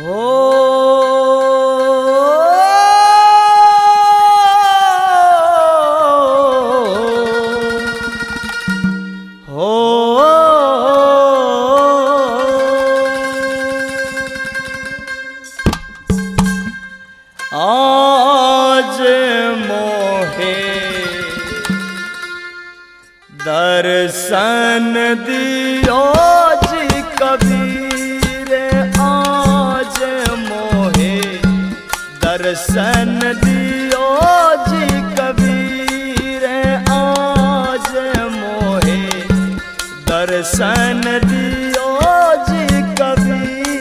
आज मोहे दर्शन दियो जी कबीर, आज मोहे दर्शन दियो जी कबीर, आज मोहे दर्शन दियो जी कबीर।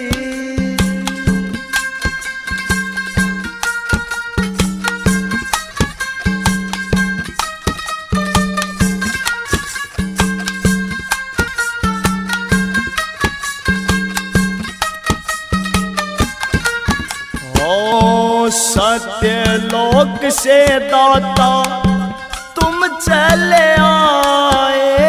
सत्यलोक से दाता तुम चले आए,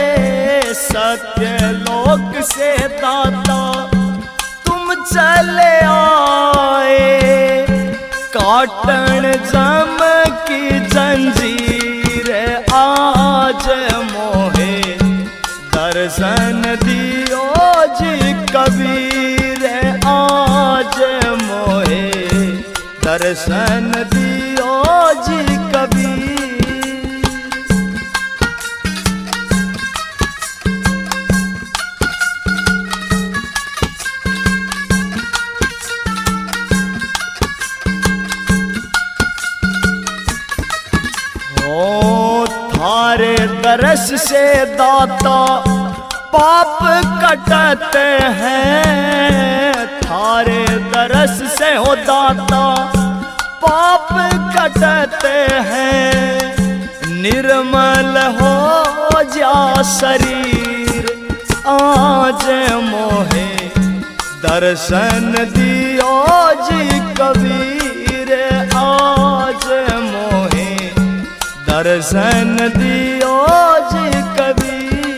सत्यलोक से दाता तुम चले आए, काटन जम की जंजीर, आज मोहे दर्शन दियो जी कबीर, आज मोहे दर्शन दियो जी कबीर। ओ थारे दरस से दाता पाप कटते हैं, थारे दरस से हो दाता पाप कटते हैं, निर्मल हो जा शरीर, आज मोहे दर्शन दियो जी कबीर, आज मोहे दर्शन दियो जी कबीर।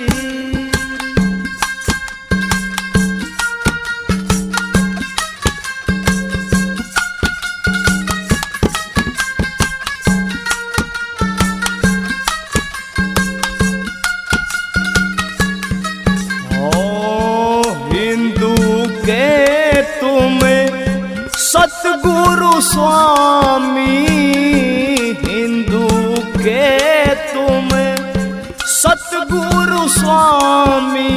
सतगुरु स्वामी हिंदू के तुम सतगुरु स्वामी,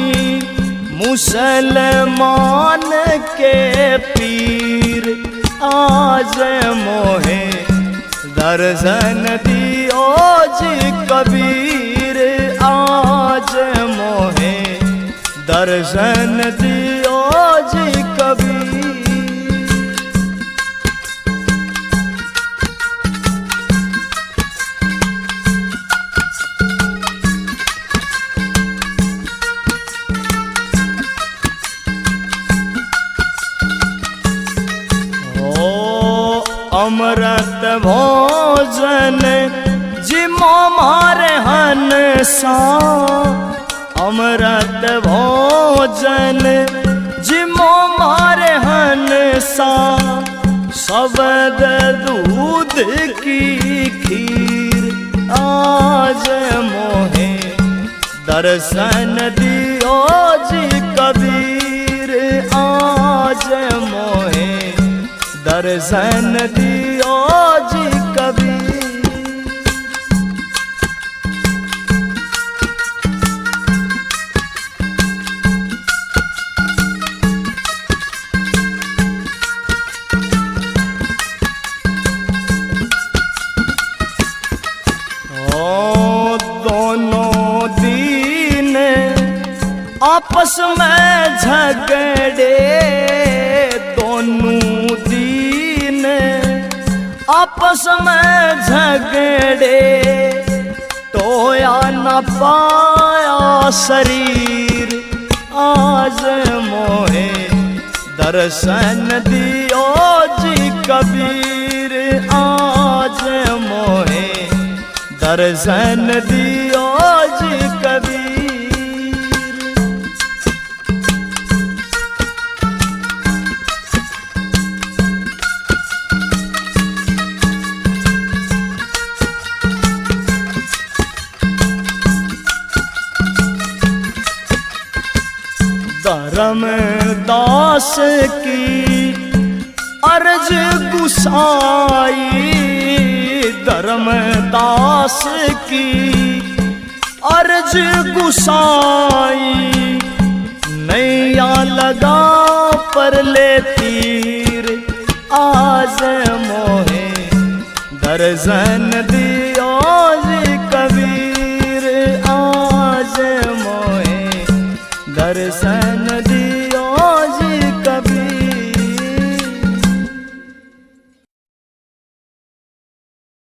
मुसलमान के पीर, आज मोहे दर्शन दियो जी कबीर, आज मोहे दर्शन दियो जी कबीर। अमृत भोजन जिमो मारे हंसा, अमृत भोजन जिमो मारे हंसा, शब्द दूध की खीर, आज मोहे दर्शन दियो जी कबीर, आज मोहे दर्शन दियो जी कबीर। ओ दोनों दीन आपस में झगड़े, दोनों आपस में झगड़े, टोया न पाया शरीर, आज मोहे दर्शन दियो जी कबीर, आज मोहे दर्शन दियो जी कबीर। धर्मदास की अर्ज गुसाई, धर्मदास की अर्ज गुसाई, नैया लगा पर ले तीर आज मोहे दर्शन दी।